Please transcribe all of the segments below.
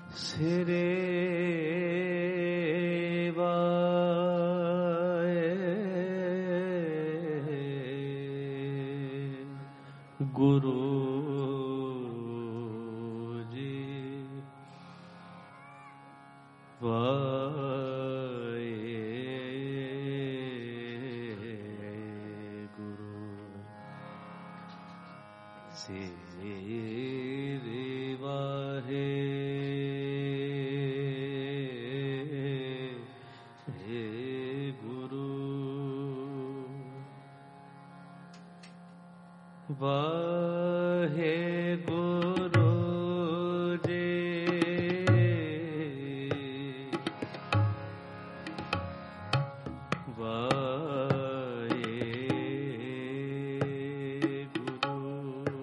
सिरे गुरु जी वाए गुरु सिरे वाहे वाहे गुरु जी वाहे गुरु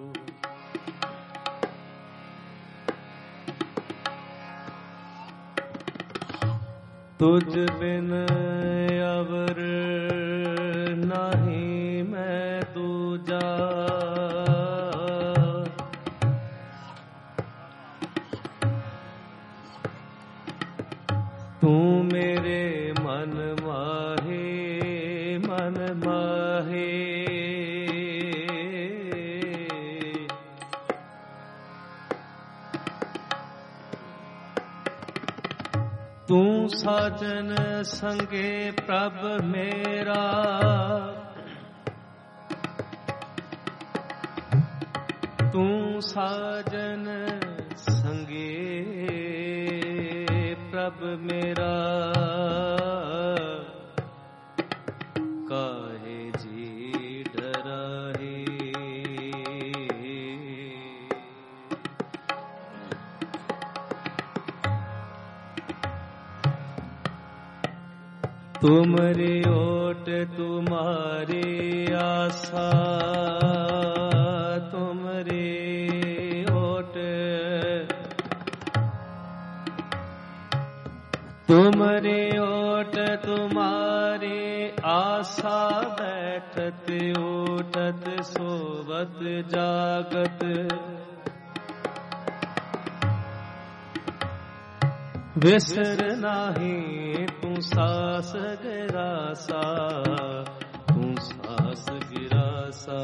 तुझ बिन अवर नहीं मैं दूजा तू मेरे मन माहे मन माहे तू साजन संगे प्रभ मेरा तू साजन संगे प्रभ मेरा काहे जी डराहे तुमरी ओट तुम्हारी आशा तुमरी ओट तुमरी ओट तुम्हारी आशा बैठत उठत सोवत जागत विसर नाही तू सास गिरासा तू सास गिरासा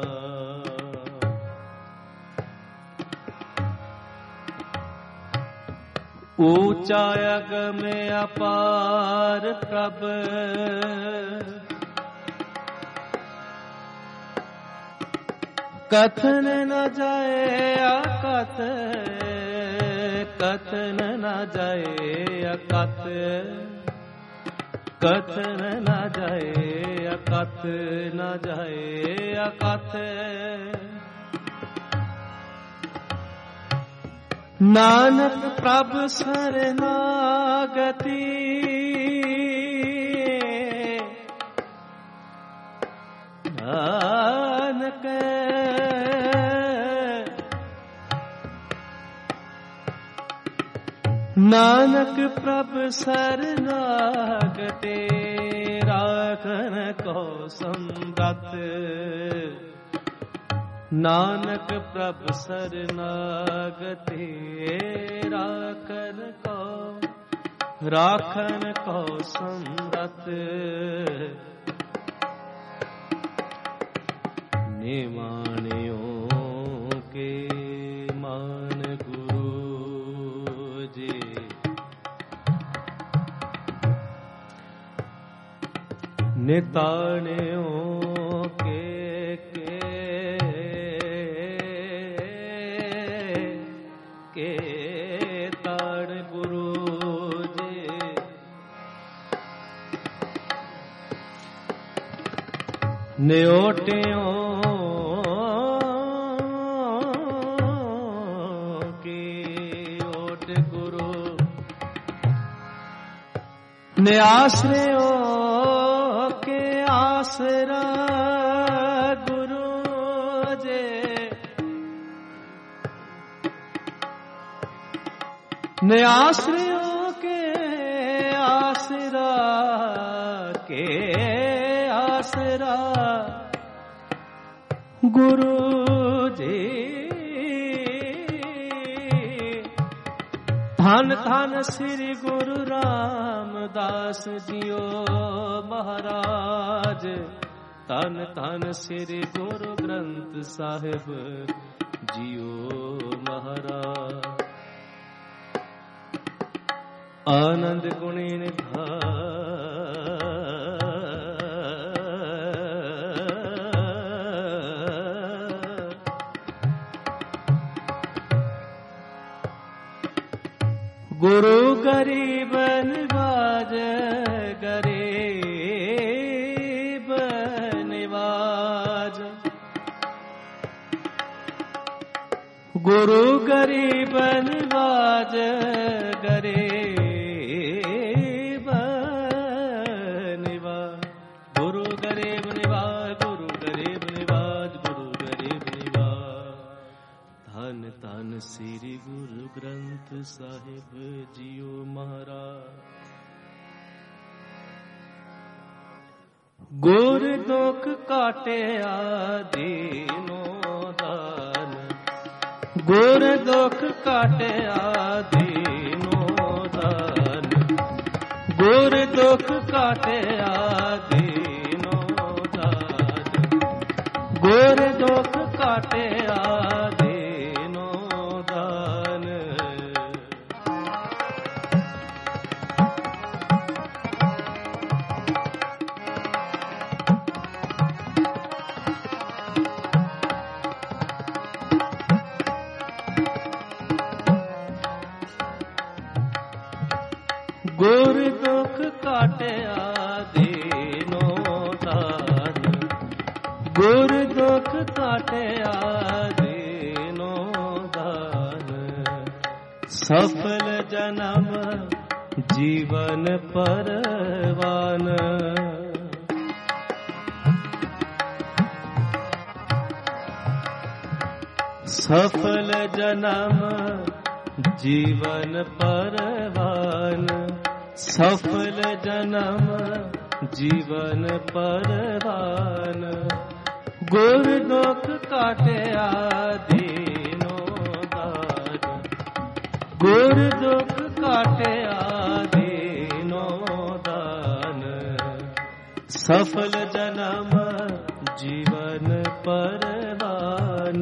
ऊंचा अगम अपार प्रभ कथन न जाए अकथ कथन न जाए अकथ कथन न जाए अकथ न जाए अकथ नानक प्रभ शरणागति नानक नानक प्रभ शरणागति राखन को समरथ नानक प्रभ शरणागति राखन को समरथ निमाणियों के मान गुरु जी निताणियों न्योटियों की ओट गुरु न्याश्रयों के आसरा गुरु जे न्याश्रयों के आसरा के आसरा गुरु जी धन धन श्री गुरु रामदास जियो महाराज। धन धन श्री गुरु ग्रंथ साहिब जियो महाराज। आनंद गुणी गुरु गरीब निवाज गरीब निवाज। गुरु गरीब निवाज गरीब निवाज। गुरु गरीब निवाज गुरु गरीब निवाज गुरु गरीब निवाज। धन धन श्री गुरु ग्रंथ साहिब जियो महाराज। गुर दुख काटे आदीनो दान। गुर दुख काटे आदीनो दान। गुर दुख काटे आदीनो दान। गुर दुख काटे आदीनो दान। गुर दुख काटे आदीनो दान। गुर दुख काटे आदीनो दान। सफल जन्म जीवन परवान। सफल जन्म जीवन परवान। सफल जन्म जीवन परवान। गुर दुख काटे आदीनो दान। गुर दुख काटे आदीनो दान। सफल जन्म जीवन परवान।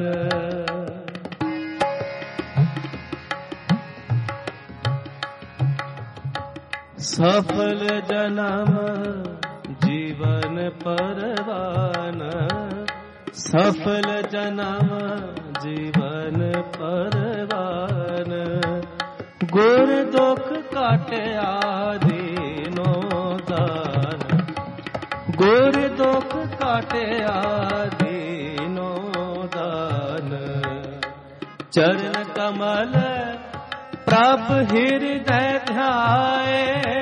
सफल जन्म जीवन परवान। सफल जन्म जीवन परवान। गुर दुख काटे आदीनो दान। गुर दुख काटे आदीनो दान। चरण कमल प्रभ हृदय ध्याए।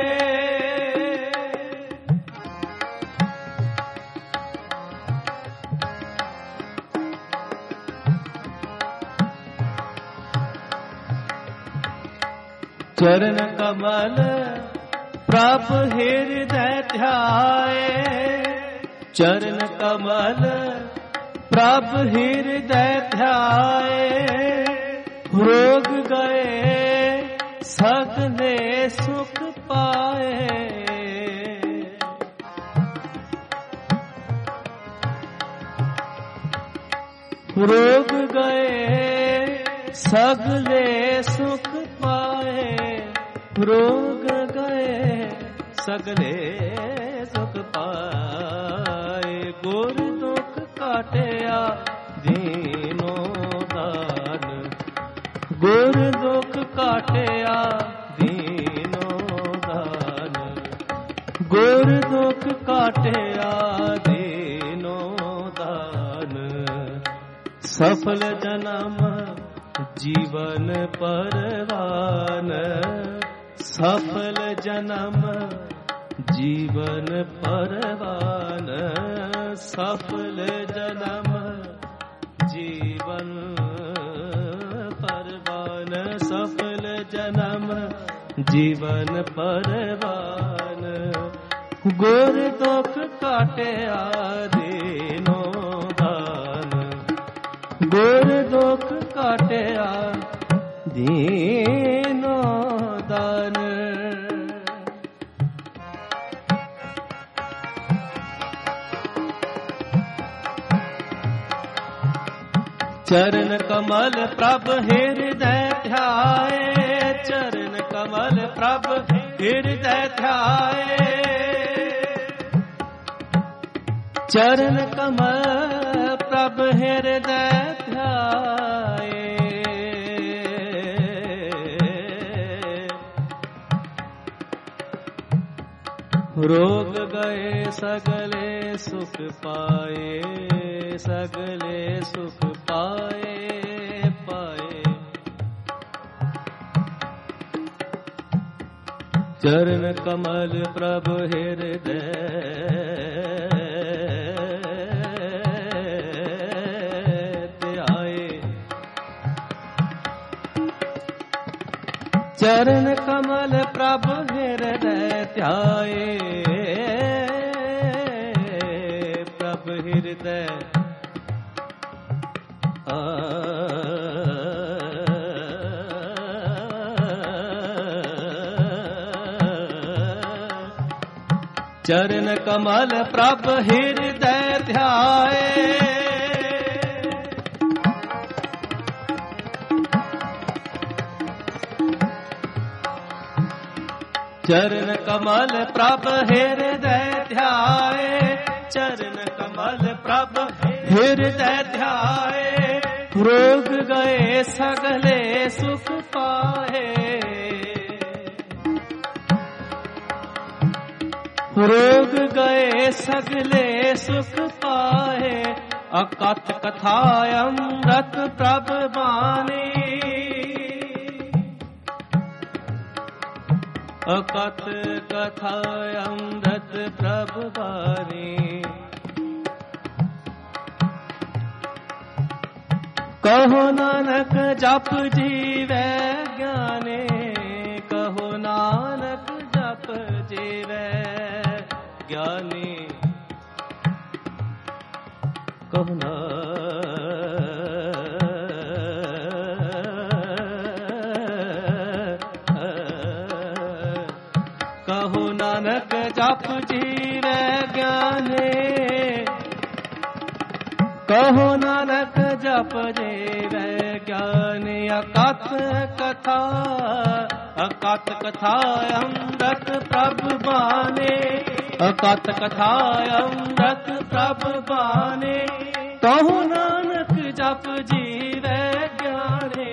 चरण कमल प्रभ हृदय ध्याए। चरण कमल प्रभ हृदय ध्याए। रोग गए सगले सुख पाए। रोग गए सगले सुख पाए। रोग गए सगले सुख पाए। गुर दुख काटे आदीनो दान। गुर दुख काटे आदीनो दान। गुर दुख काटे आदीनो दान। सफल जन्म जीवन परवान। सफल जन्म जीवन परवान। सफल जन्म जीवन परवान। सफल जन्म जीवन परवान। गुर दुख काटे आदीनो दान। गुर दुख काटे आदीनो चरण कमल प्रभ हृदय ध्याए, चरण कमल प्रभ हृदय ध्याए, चरण कमल प्रभ हृदय ध्याए। रोग गए सगले सुख पाए, सगले सुख पाए पाए। चरण कमल प्रभु हृदय ध्याए, चरण कमल प्रभु हृदय ध्याए, प्रभु हृदय चरण कमल प्रभ हृदय ध्याए, चरण कमल प्रभ हृदय ध्याए, चरण कमल प्रभ हृदय ध्याए। रोग गए सगले सुख पाए, रोग गए सगले सुख पाए। अकथ कथा अमृत प्रभ बानी, अकथ कथा अमृत प्रभ बानी। कहो नानक जप जीवै ज्ञाने, कहो नानक जप जीवै ज्ञानी। कहो कहो नानक जप जीवै ज्ञाने, कहो नानक जप जीवै ज्ञानी। अकथ कथा अकथ कथा अमृत प्रभ बाने, अकथ कथा अमृत प्रभ बाने। कहो नानक जप जीवै ज्ञाने,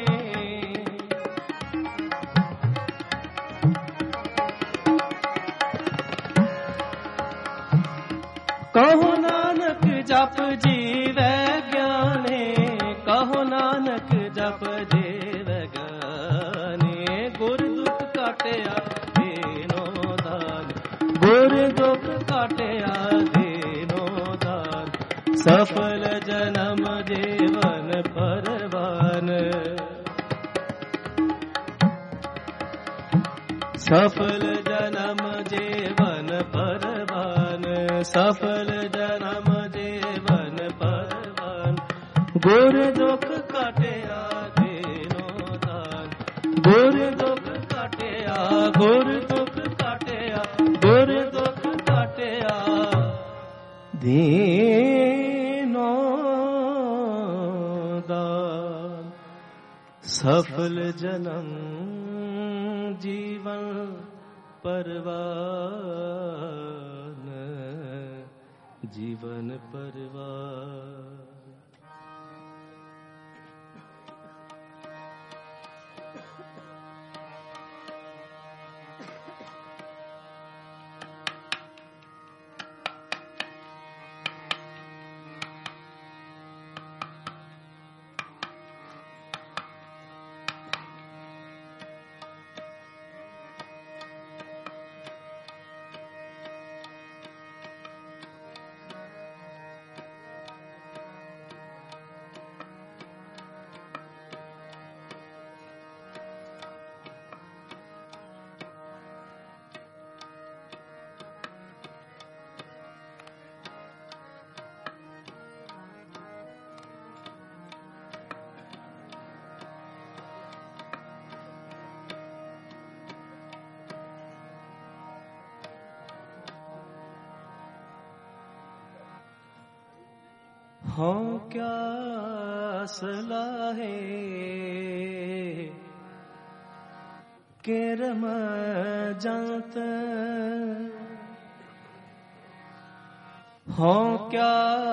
कहो नानक जप जीवै ज्ञाने, कहो नानक जप जीवै ज्ञाने। गुर दुख काटिया दीनो दान, गुर दुख काटिया दीनो दान। सफल जन्म जीवन परवान, सफल जन्म जीवन परवान, सफल जन्म जीवन परवान। गुर दुख काटिया दीनो दान, गुर दुख काटिया, गुर दुख काटिया, गुर दुख काटिया दीनो दान। सफल जन्म जीवन परवान, जीवन परवान। हो क्या सलाहे के रम जंत हो क्या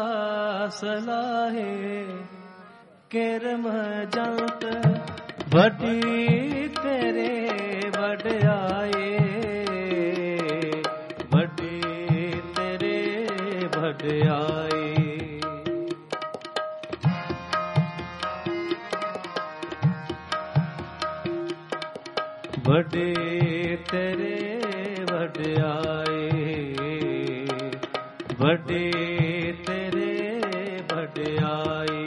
सलाहे के रम जंत वडी तेरे वड्याए वडी तेरे वड्याए वडे तेरे वड्याए वडे तेरे वड्याए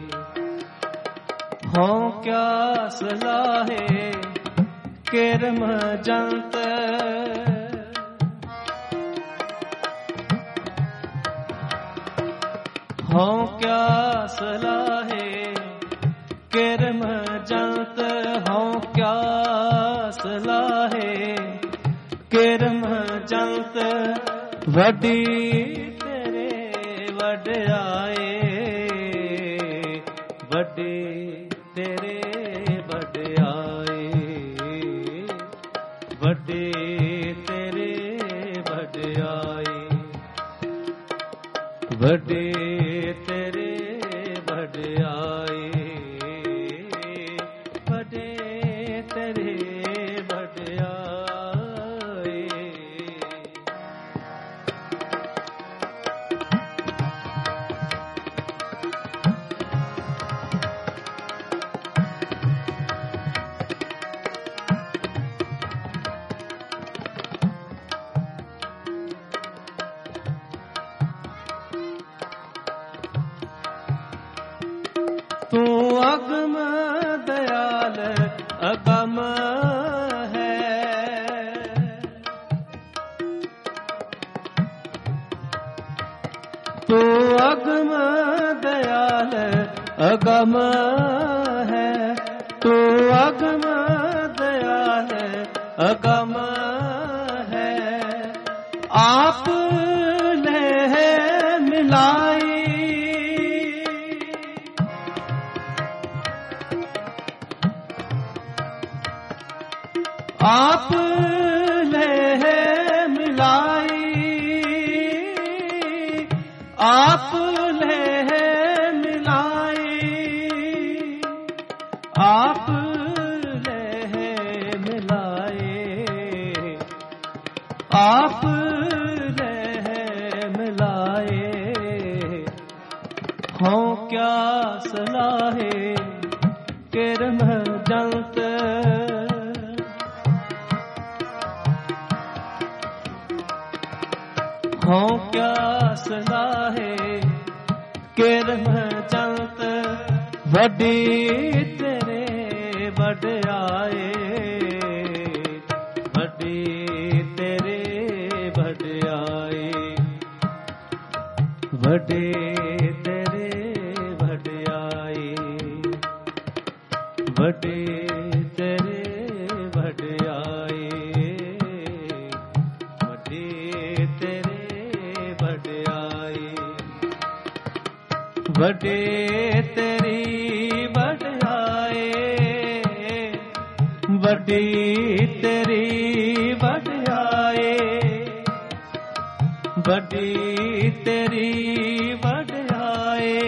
हो क्या सलाहे केरम जंत हो क्या सलाहे केरम जंत हो क्या सलाहे केरम जंत वडी तेरे वड्याए वडी तेरे वड्याए वडी तेरे वड्याए वडी तेरे वड्याए वडी तेरे वड्याए तू अगम दयाल अगम है तू अगम दयाल अगम है तू अगम दयाल अगम है आप ने है मिलाई आप ले है मिलाई आप ले है मिलाई आप ले है मिलाए आप ले है मिलाए हो क्या सलाहे केरम जंत हो क्या सलाहे केरम जंत वडी तेरे वड्याए वडी तेरे वड्याए वडी तेरे वड्याए वडी तेरे वड्याए वडी तेरे वडे तेरी वड्याए वडी तेरी वड्याए वडी तेरी वड्याए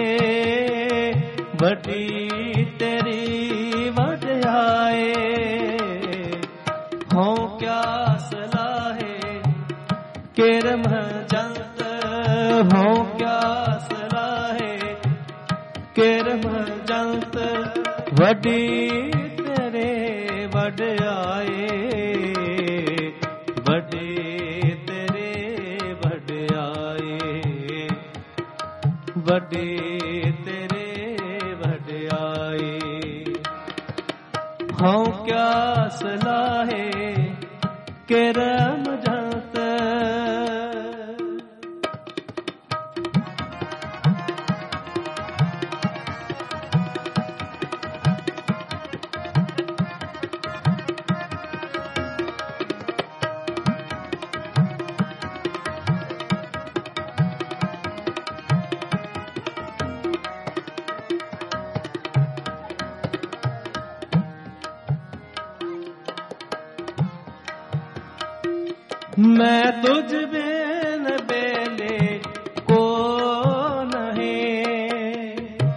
वडी तेरी वड्याए हो क्या सलाहे केरम जंत हो क्या सलाहे केरम जंत वडी तेरे वड्याए वडी तेरे वड्याए वडी तेरे वड्याए हो क्या सलाहे केरम जंत मैं तुझ बिन बेले को नहीं।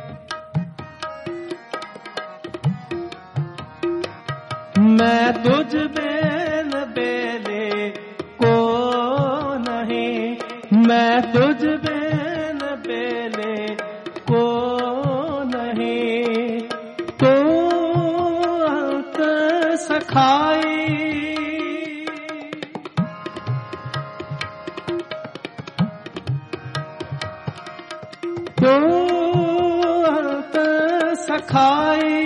मैं तुझ बिन बेले को नहीं। मैं तुझ बिन बेले को नहीं। तू अंत सखाई तू अंत सखाई।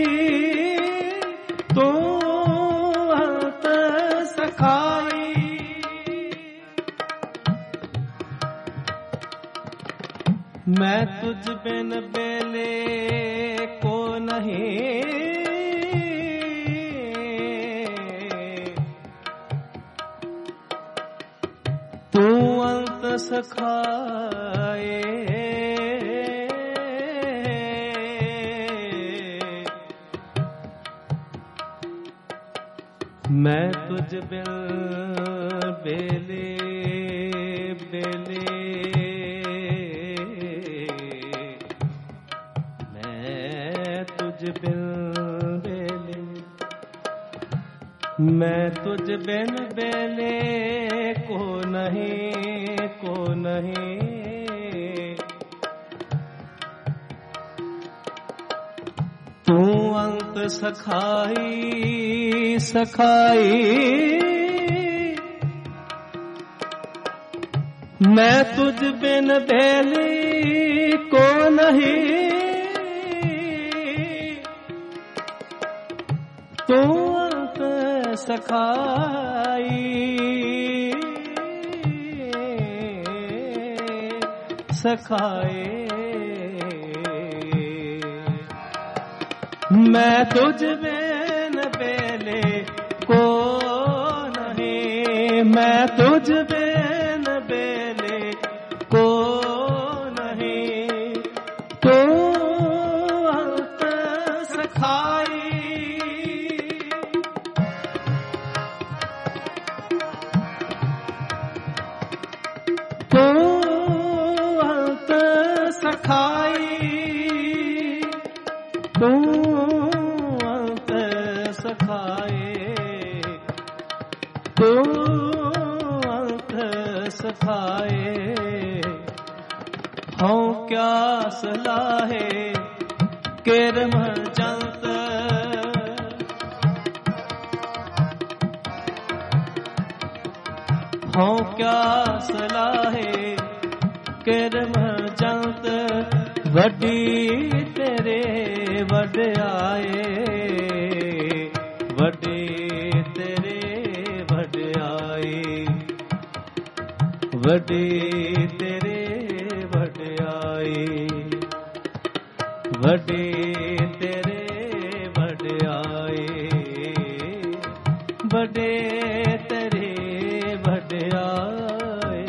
तू अंत सखाई। मैं तुझ बिन बेले को नहीं। तू अंत सखाए। मैं तुझ बिन बेले बेले। मैं तुझ बिन बेले। मैं तुझ बिन बेले को नहीं को नहीं। तू अंत सखाई सखाई। मैं तुझ बिन बेली को नहीं। तू अंत सखाई सखाए। मैं तुझ बिन बेले को नहीं। मैं तुझ बिन बेले को नहीं। तू अंत सखाई। तू अंत सखाई। तू अंत सखाए। तू अंत सखाए। हूँ क्या सलाहे किरम जंत। हूँ क्या सलाहे किरम जंत। वड्डी तेरे वड्याए। वड्डी तेरे वड्याए। वड्डी तेरे वड्याए। वड्डी तेरे वड्याए। वड्डे तेरे वड्याए।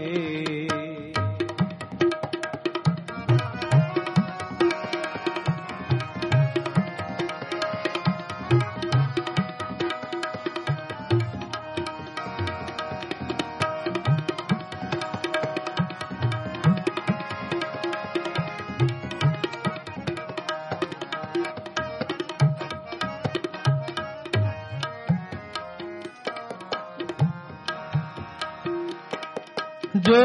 जो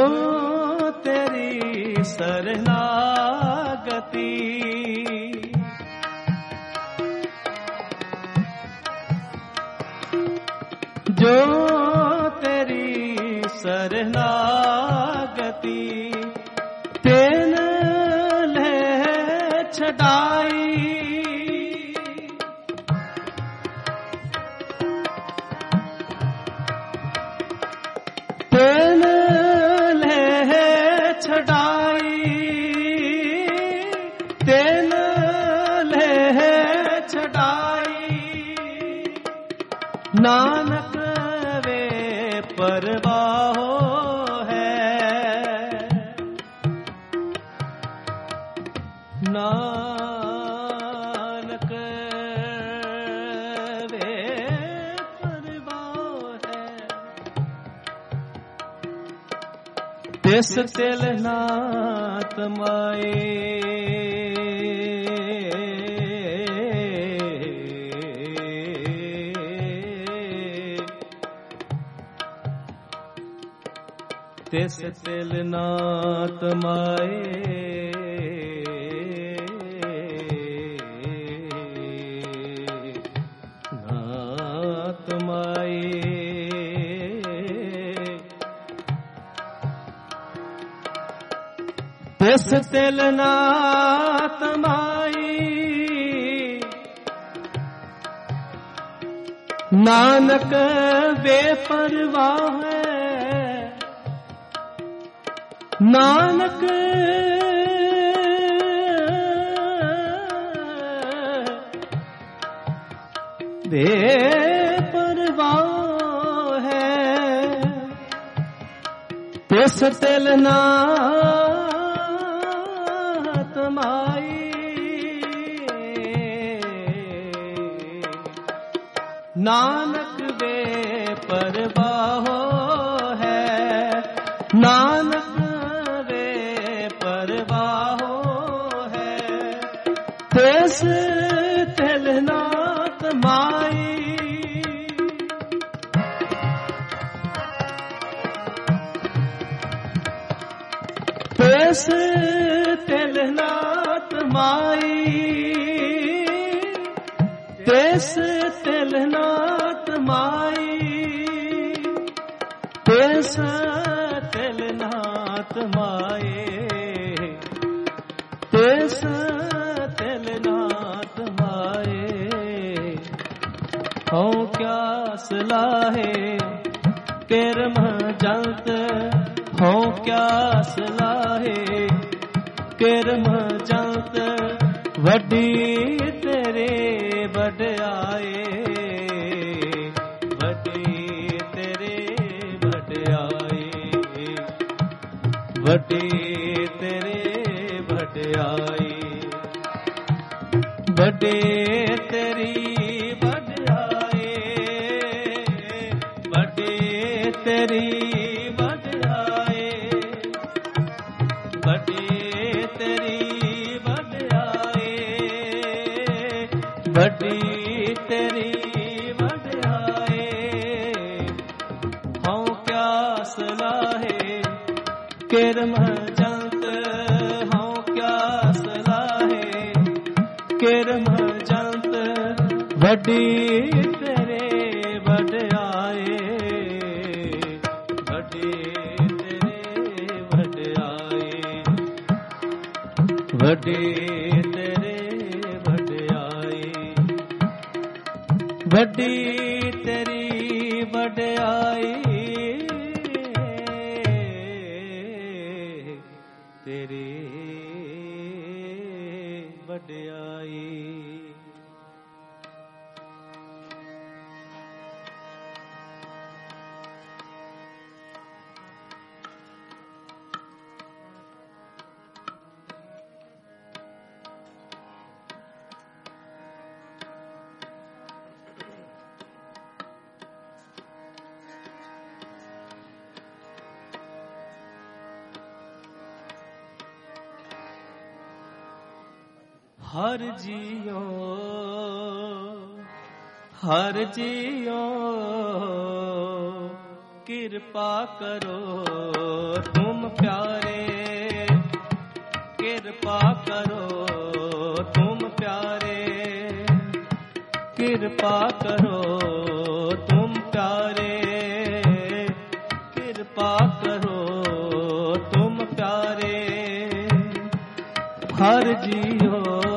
तेरी शरणागति। जो तेरी शरणागति। तेन ले छड़ाई। तेन छड़ाई। तेन ले छड़ाई। नानक वे परवाहो है। नानक वे परवाहो है। ਤਿਸ ਤਿਲ ਨਾਤ ਮਾਏ। ਤਿਸ ਤਿਲ ਨਾਤ ਮਾਏ। ਨਾਤ ਮਾਏ। ਤਿਸ ਤਿਲ ਨਾਤ ਮਾਈ। ਨਾਨਕ ਬੇਪਰਵਾਹ ਹੈ। ਨਾਨਕ ਬੇਪਰਵਾਹ ਹੈ। ਤਿਸ ਤਿਲ ਨਾਤ ਮਾਈ। ਨਾਨਕ ਬੇਪਰਵਾਹ ਹੈ। ਨਾਨਕ ਤਿਸ ਤਿਲ ਨਾਤ ਮਾਈ। ਤਿਸ ਤਿਲ ਨਾਤ ਮਾਈ। ਤਿਸ ਤਿਲ ਨਾਤ ਮਾਈ। ਤਿਸ ਤਿਲ ਨਾਤ ਮਾਏ। ਤਿਸ ਤਿਲ ਨਾਤ ਮਾਏ। ਹਉ ਕਿਆ ਸਲਾਹੇ ਕਿਰਮ ਜੰਤ। ਹਉ ਕਿਆ ਸਲਾਹੇ ਕਿਰਮ ਜੰਤ। ਵੱਡੀ ਤੇਰੇ ਵਡਿਆਏ। ਵੱਡੀ ਤੇਰੇ ਵਡਿਆਏ। ਵੱਡੀ ਤੇਰੇ ਵਡਿਆਈ। ਵੱਡੇ ਤੇਰੀ ਵਡਿਆਈ। ਵੱਡੇ ਤੇਰੀ ਵਡਿਆਈ। ਵੱਡੇ ਤੇਰੀ ਵਡਿਆਈ। ਵੱਡੀ ਤੇਰੀ ਵਡਿਆਈ। ਹਉ ਕਿਆ ਸਲਾਹੇ ਕਿਰਮ ਜੰਤ। ਹਉ ਕਿਆ ਸਲਾਹੇ ਕਿਰਮ ਜੰਤ। ਵੱਡੀ ਤੇਰੇ ਵਡਿਆਏ। ਵੱਡੀ ਤੇਰੇ ਵਡਿਆਏ। ਵੱਡੀ ਤੇਰੇ ਵਡਿਆਏ। ਵੱਡੀ ਤੇਰੀ ਵਡਿਆਈ। ਤੇਰੀ ਵਡਿਆਈ। ਹਰ ਜੀਓ ਹਰ ਜੀਓ ਕਿਰਪਾ ਕਰੋ ਤੁਮ ਪਿਆਰੇ। ਕਿਰਪਾ ਕਰੋ ਤੁਮ ਪਿਆਰੇ। ਕਿਰਪਾ ਕਰੋ ਤੁਮ ਪਿਆਰੇ। ਕਿਰਪਾ ਕਰੋ ਤੁਮ ਪਿਆਰੇ। ਹਰ ਜੀਓ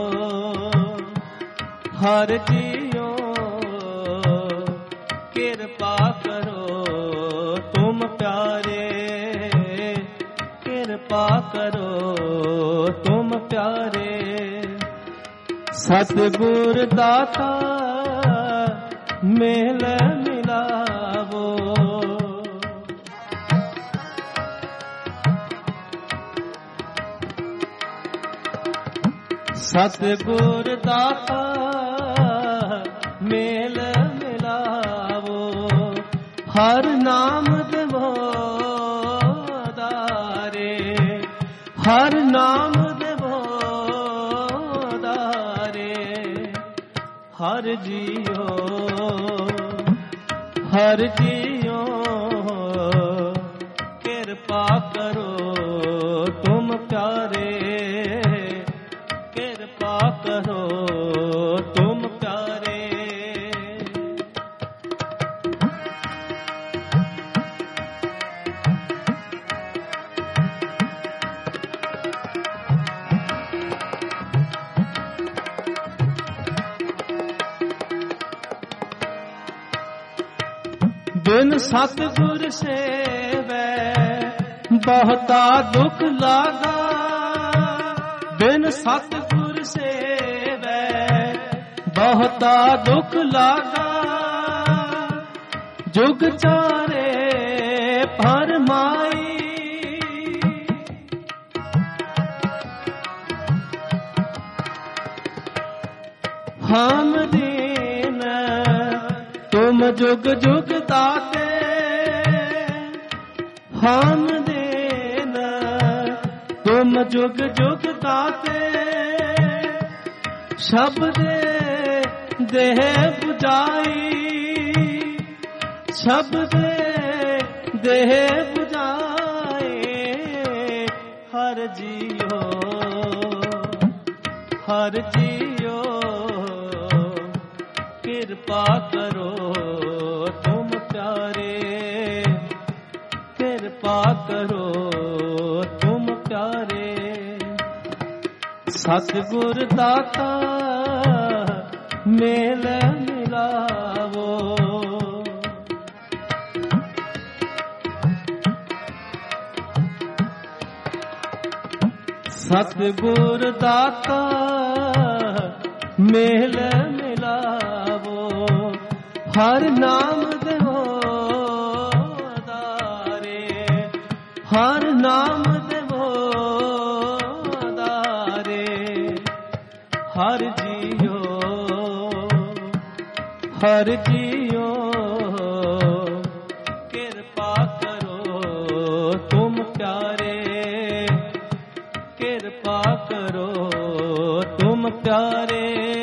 ਹਰ ਜੀਓ ਕਿਰਪਾ ਕਰੋ ਤੁਮ ਪਿਆਰੇ। ਕਿਰਪਾ ਕਰੋ ਤੁਮ ਪਿਆਰੇ। ਸਤਿਗੁਰ ਦਾਤਾ ਮੇਲ ਮਿਲਾਵੋ। ਸਤਿਗੁਰ ਦਾਤਾ ਮੇਲ ਮਿਲਾਵੋ। ਹਰ ਨਾਮ ਦੇਵੋ ਆਧਾਰ। हर जियो हर जियो कृपा करो तुम प्यारे कृपा करो तुम प्यारे। बिन सतगुर सेवै बहुता दुख लागा बिन सतगुर सेवै बहुता दुख लागा जुग चारे फरमाई हम दीन तुम जुग जुग दाते हम दीन तुम जुग जुग दाते शब्द देह बुझाई शब्द देह बुझाए हर जियो हर जियो कृपा करो तुम प्यारे कृपा करो तुम प्यारे। सतगुर दाता मेल मिलावो सतगुर दाता मेल मिलावो हर नाम देवो दारे हर नाम देवो दारे हर जियो कृपा करो तुम प्यारे कृपा करो तुम प्यारे।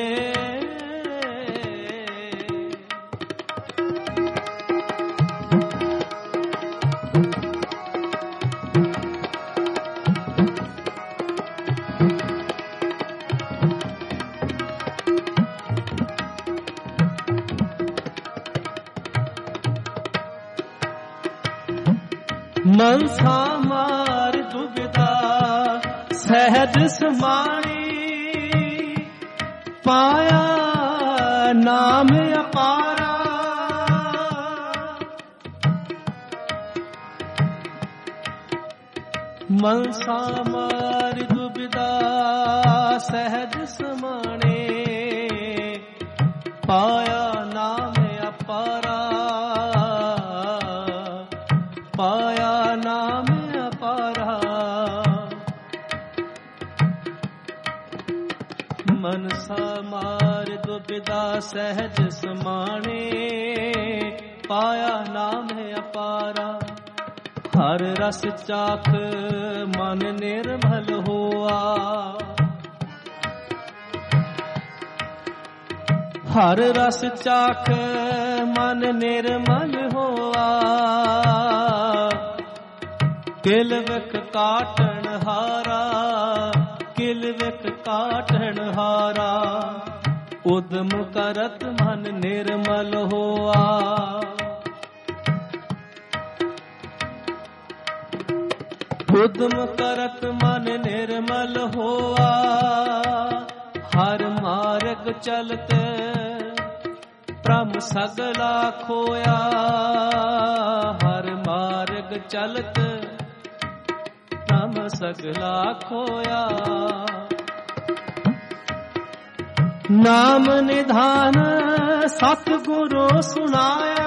मनसा मार दुविधा सहज समाणी पाया नाम अपारा मनसा मार दुविधा सहज समाणे पाया नाम अपारा पाया नाम अपारा मनसा मार दुविधा सहज समाने पाया नाम अपारा हर रस चाख मन निर्मल हुआ हर रस चाख मन निर्मल हुआ किलविख काटन हारा किलविख काटन हारा उद्यम करत मन निर्मल हुआ उद्यम करत मन निर्मल हुआ हर मार्ग चलत प्रम सगला खोया हर मार्ग चलत प्रम सगला खोया नाम निधान सतगुरु सुनाया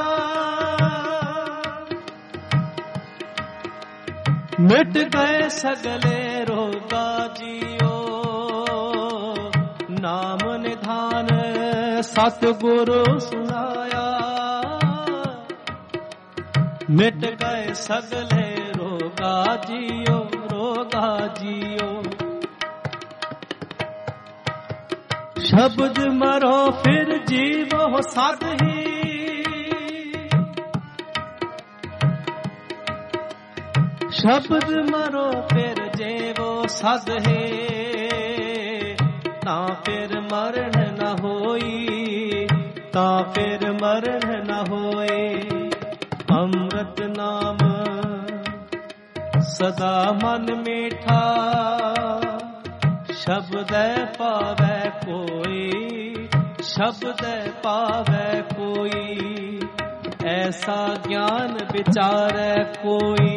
मिट गए सगले रोगा जियो नाम निधान सतगुरु सुनाया मिट गए सगले रोगा जियो शब्द मरो फिर जीवो सद ही, शब्द मरो फिर जेवो सद है, ता फिर मरण न होई, ता फिर मरण न होए। अमृत नाम सदा मन मीठा, शब्द पावै कोई, शब्द पावै कोई, ऐसा ज्ञान विचारै कोई।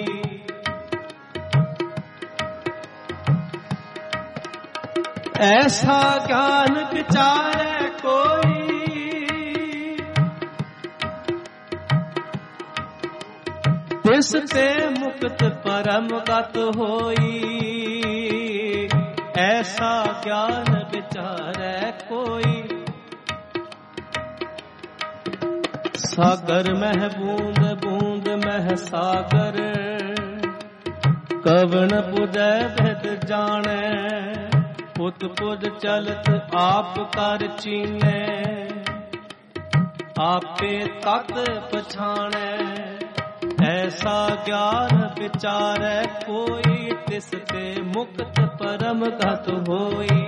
ऐसा ज्ञान विचारे कोई, तिसते मुक्त परम गत होई। ऐसा ज्ञान विचारे कोई, सागर मह बूंद बूंद मह सागर, कवन पुदै भेद जाने, पुत पुद चलत आप कर चीने, आपे तत पछाणे। ऐसा ज्ञान विचारै कोई, तिसते मुक्त परम गत होई।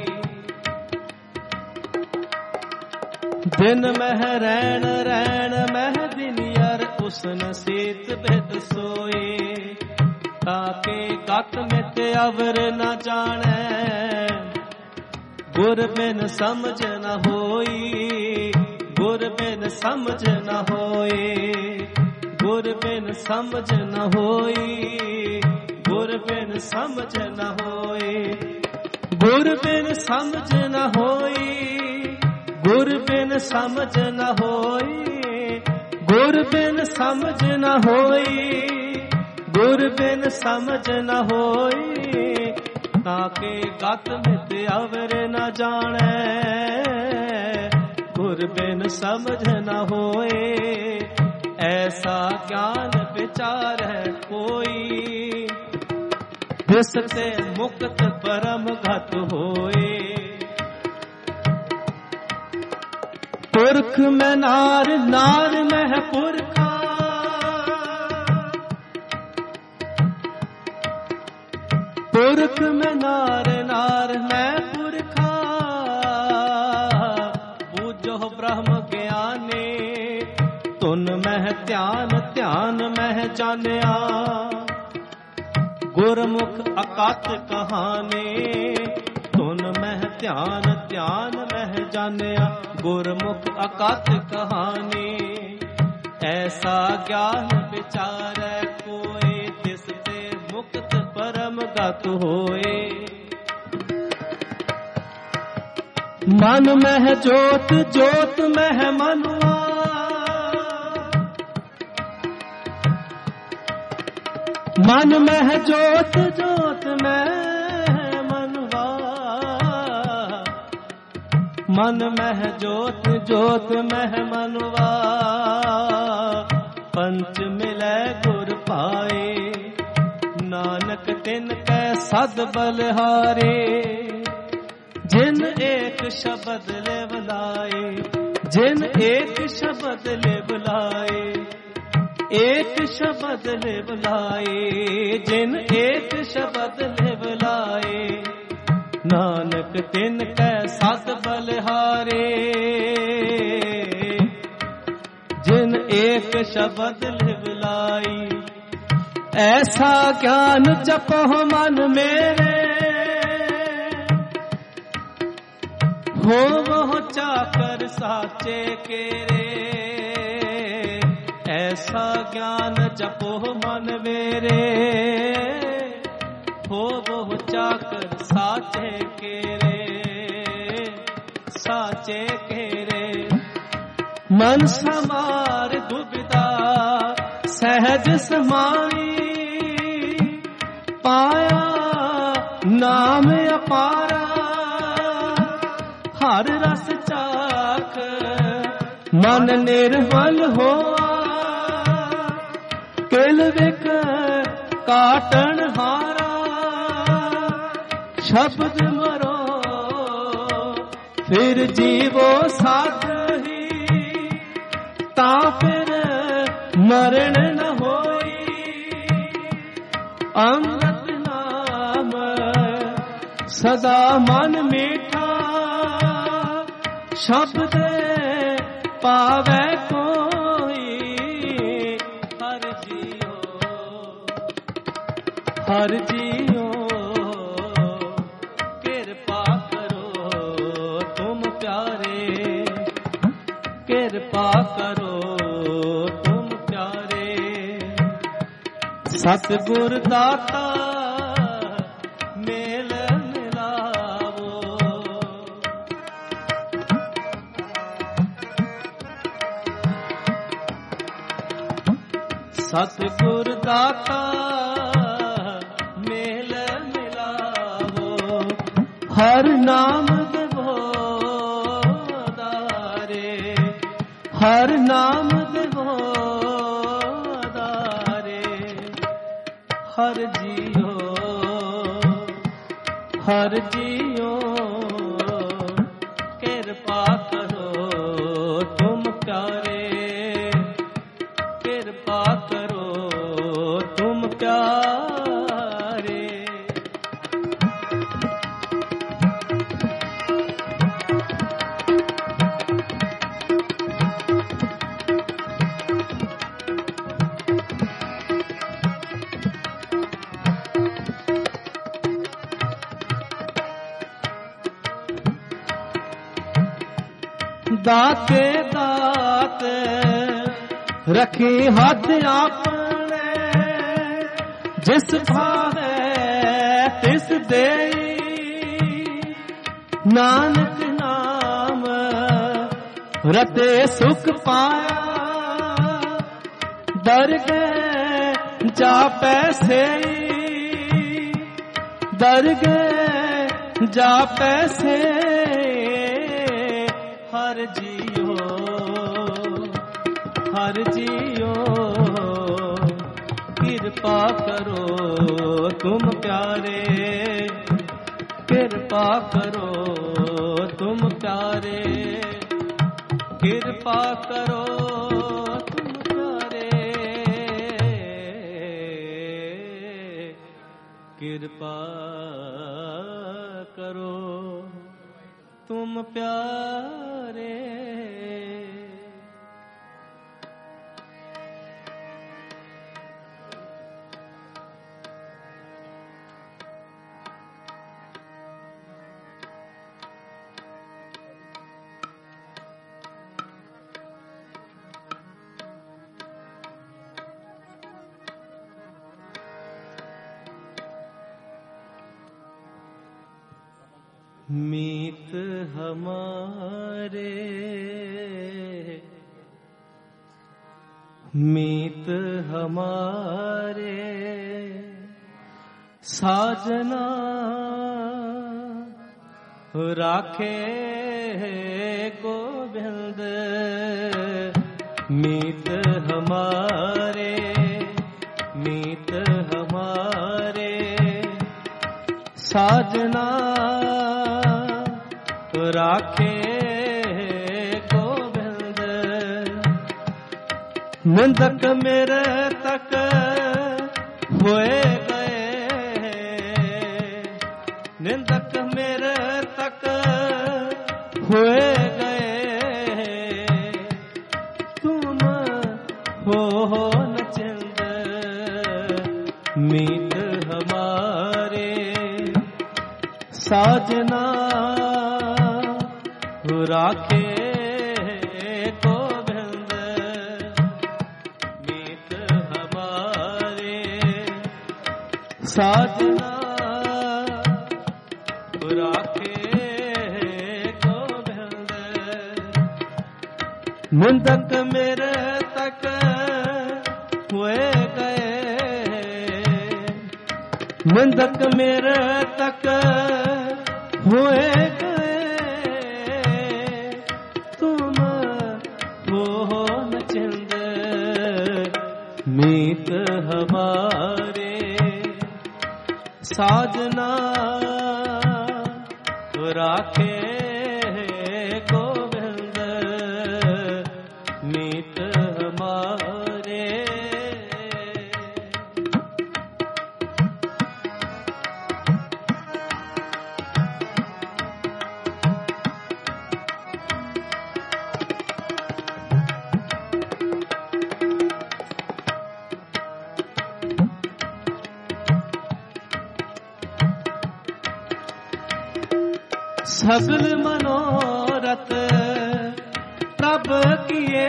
दिन मह रैन रैन मह दिनियर, उसन सीत भेद सोए। ताके गत मित अवर न जाने, गुर बिन समझ न होई, गुर बिन समझ न होए। गुर बिन समझ न होई, गुर बिन समझ न होए। गुर बिन समझ न होई, गुर बिन समझ न होई। गुर बिन समझ न होई, गुर बिन समझ न होई। ताके गत मित अवर न जाने, गुर बिन समझ न होए। ऐसा ज्ञान विचार है कोई, जिससे मुक्त परम गत होए। पुरख में नार नार में पुरखा, पुरख में नार नार में पुरखा। बूझो ब्रह्म ज्ञाने, तुन मह ध्यान ध्यान मह जानिया। गुरमुख अकत कहाने, तुन मह ध्यान ध्यान मह जानिया। गुरमुख अकत कहाने, ऐसा ज्ञान विचारै कोई, तिसते मुक्त परम गत होए। मन मह जोत जोत मह मनुआ, मन मह जोत जोत मह मनुआ। मन मह जोत जोत मह मनुआ। पंच मिलै गुर पाए, नानक तिन कै सद बलिहारे। जिन एक शब्द ले बुलाए, जिन एक शब्द ले बुलाए। एक शब्द ले बुलाए, जिन एक शब्द ले बुलाए। नानक तिन कै सद बलिहारे। जिन एक शब्द ले बुलाई, ऐसा ज्ञान जपो मन मेरे। हो वो चाकर साचे केरे। ऐसा ज्ञान जपो मन मेरे। हो वो चाकर साचे केरे, साचे केरे। मन समार दुविधा सहज समाई। पाया नाम अपारा, हर रस चाख मन निर्मल होआ। किल विक काटन हारा, शब्द मरो फिर जीवो साथ ही ता फिर मरण न होई। अमृत नाम सदा मन मीठा शब्द पावे कोई। हर जियो कृपा करो तुम प्यारे, कृपा करो तुम प्यारे। सतगुर दाता मेल मिलावो। सतगुर दाता मेल मिलावो। हर नाम देवो दारे, हर नाम देवो दारे। हर जियो, हर जियो कृपा करो तुम प्यारे, कृपा करो तुम प्यारे। दाते दात रखे हाथ आपने, जिस भावे तिस देई। नानक नाम रते सुख पाया, दरगह जा पैसे, दरगह जा पैसे। हर जियो, हर जियो कृपा करो तुम प्यारे, कृपा करो तुम प्यारे, कृपा करो तुम प्यारे, कृपा करो तुम प्यारे। मीत हमारे, मीत हमारे साजना राखे गोविंद। मीत हमारे, मीत हमारे साजना राखे गोविंद। निंदक मेरे तक हुए गए, निंदक मेरे तक हुए गए। तुम हो नचिंद मीत हमारे साजना राखे गोविंद। मीत हमारे साजना राखे गोविंद। निंदक मेरे तक हुए गए, निंदक मेरे तक हुए गए। मीत हमारे साजना राखे सगल मनोरथ प्रभ किए,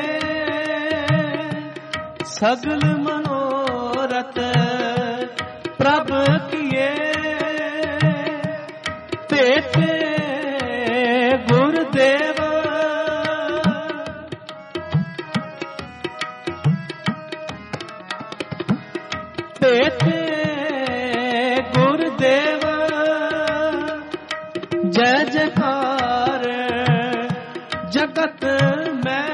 सगल मनोरथ प्रभ किए, तेते गुरुदेव तेते गुरुदेव जय जयकार जगत में,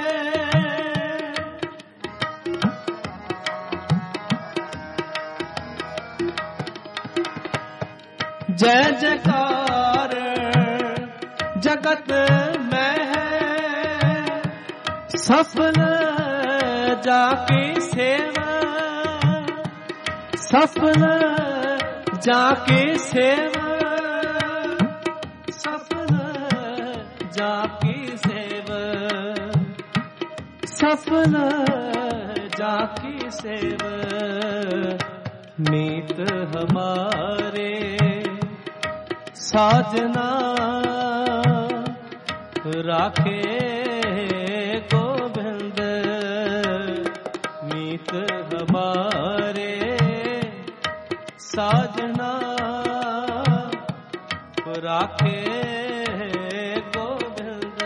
जय जयकार जगत में, सफल जाकी सेवा, सफल जाकी सेवा, सफल जाकी सेवा, सफल जाकी सेवा। मीत हमारे साजना राखे गोविंद, मीत हमारे साजना राखे गोविंद।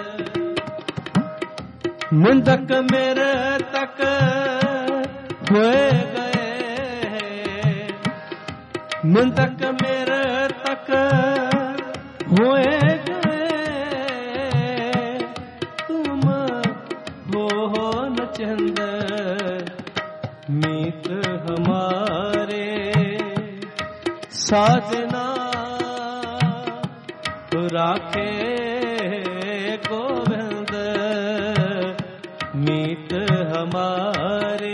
निंदक मेरे तक हुए गए, निंदक मेरे तक हुए गए, तुम हो न चंद मीत हमारे साजना राखे गोविंद, मीत हमारे।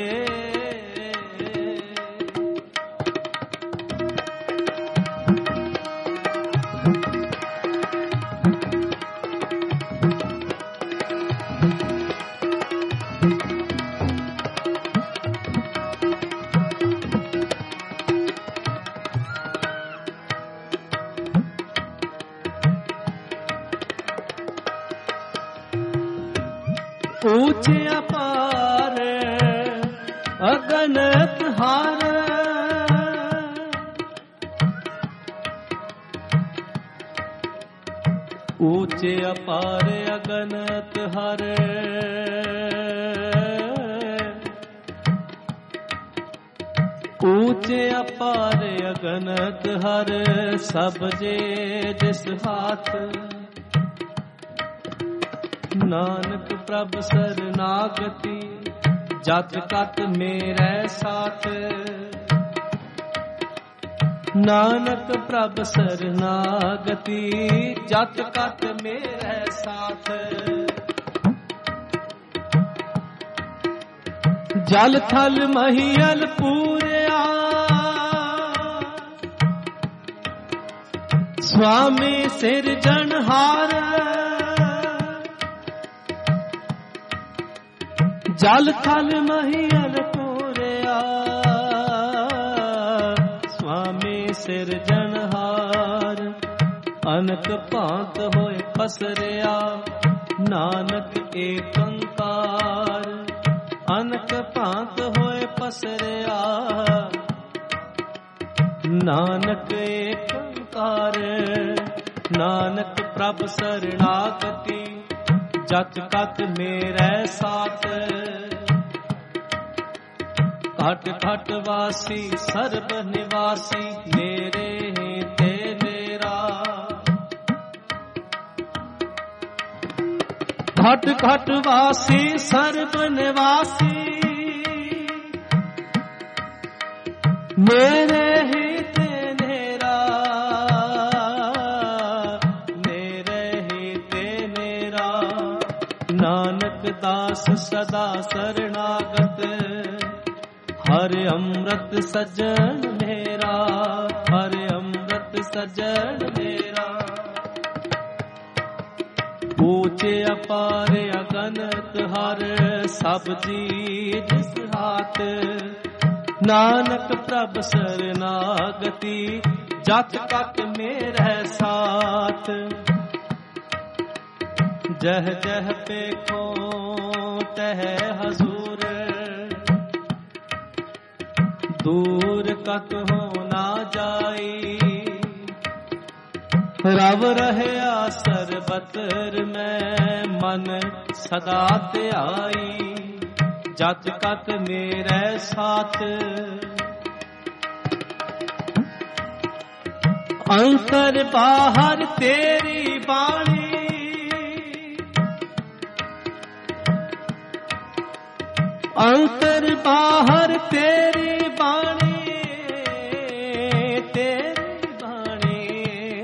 ऊंचे अपार अगनत हार, ऊंचे अपार अगनत हार, ऊंचे अपार अगनत हर, सब जे जिस हाथ नानक प्रभ सरनागति, जत कत मेरे साथ, नानक प्रभ सरनागति, जत कत मेरे साथ। जल थल महियल पूरिया, स्वामी सिरजनहार, जल थल महियल पूरिया, स्वामी सिरजनहार। अनक भांत होए पसरिया, नानक एक ओंकार, अनक भांत होए पसरिया, नानक एक ओंकार। नानक प्रभ सरनागति, जत कत मेरे साथ, घट घट वासी सर्ब निवासी, मेरे ही तेरा। घट घट वासी सर्ब निवासी, मेरे ही तेरा, मेरे ही तेरा। नानक दास सदा शरणागत, हर अमृत सजन मेरा, हर अमृत सजन मेरा। ऊंचे अपार अगनत हर, सब जी जिस हाथ, नानक प्रभ शरणागति, जत कत मेरे साथ। जह जह पेखो तह हजूर, दूर कत हो ना जाई। रव रहया सरबतर में मन सदा ध्याई। जत कत मेरे साथ अंतर बाहर तेरी बाणी। अंतर बाहर तेरी बाणी, तेरी बाणी।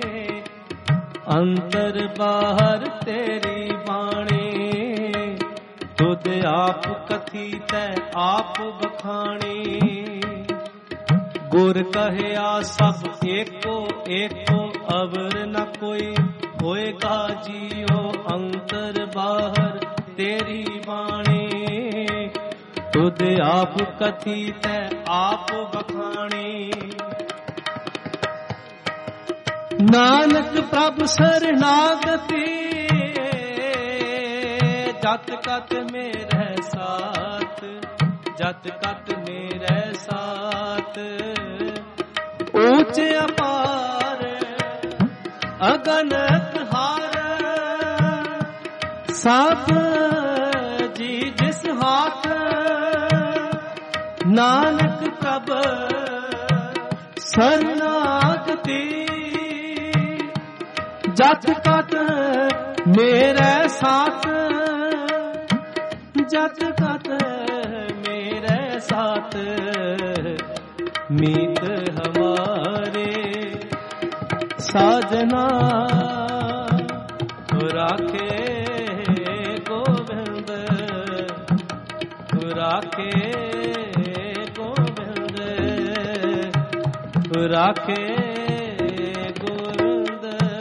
अंतर बाहर तेरी बाणी। तुद आप कथी तै आप बखाणी। गुर कहया सब एको एको, अवर न कोई होएगा जियो। अंतर बाहर तेरी बाणी। तुद आप कथी तै आप बखाणी। नानक प्रभु शरणागति, जत कत मेरे साथ। जत कत मेरे साथ। ऊंच अपार अगनत हार, सब जी जिस हाथ। नानक प्रभ शरणागति, जत कत मेरे साथ। जत कत मेरे साथ। मीत हमारे साजना, राखे गोविंद। राखे गोविंद। राखे गोविंद।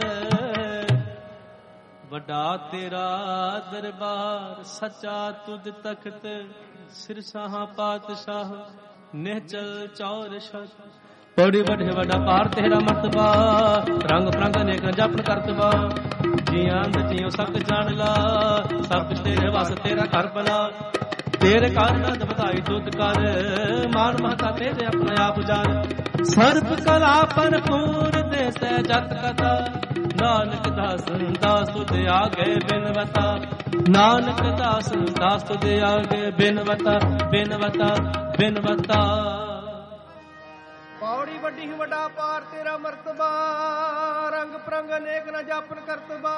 वड्डा तेरा दरबार सच्चा तुद तख्त। सिरसाहा पातशाह निहचल चौर शत। बड़ी बड़े वड्डा पार तेरा मर्तबा। रंग प्रंग अनेक जपन करतबा। जियां जियो सब जान ला। सब कुछ तेरे वास तेरा कर भला। तेरे कार नद बधाई तुद कर। मान महता तेरे अपने आप जान। सर्व कला भरपूर देसै जत कथा। नानक दास दास तुद आगे बिनवता। नानक दास दास तुद आगे बिनवता। बिनवता बिनवता। पौड़ी वड्डी वड्डा पार तेरा मर्तबा। रंग प्रंग अनेक न जापन करतबा।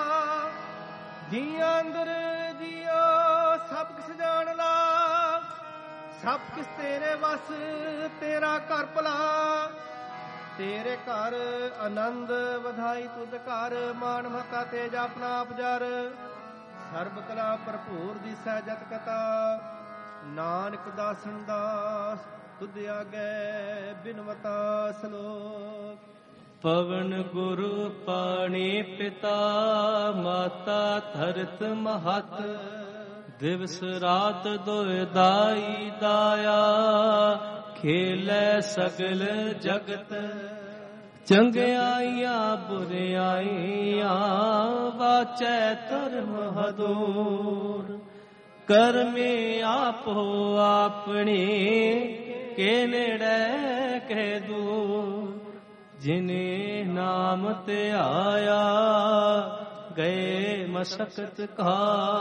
जिया अंदर जियो सब किस जान ला। सब किस तेरे बस तेरा कर भला। तेरे घर आनंद वधाई तुद घर। मान महता तेज अपना आप जर। सर्ब कला भरपूर दिसै जत कथा। नानक दासन दास तुद आगे बिनवता। श्लोक। पवन गुरु पाणी पिता। माता धरत महत। दिवस रात दोय दाई दाया। खेलै सगल जगत। चंगियाइयां बुरियाइयां। वाचै धर्म हदूर। करमे आपो अपनी। के नेड़े के दूर। जिने नाम ते आया। गए मशक्कत का।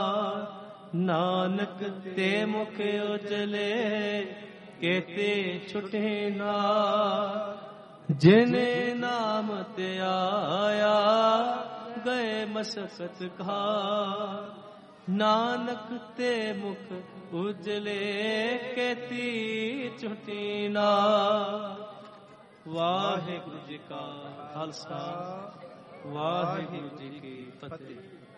नानक ते मुख उजले। केते छुटे ना। जिने नाम ते आया। गए मशक्कत का। नानक ते मुख उजले। केती छुटी ना। वाहिगुरु जी का खालसा। वाहिगुरु जी की फतेह।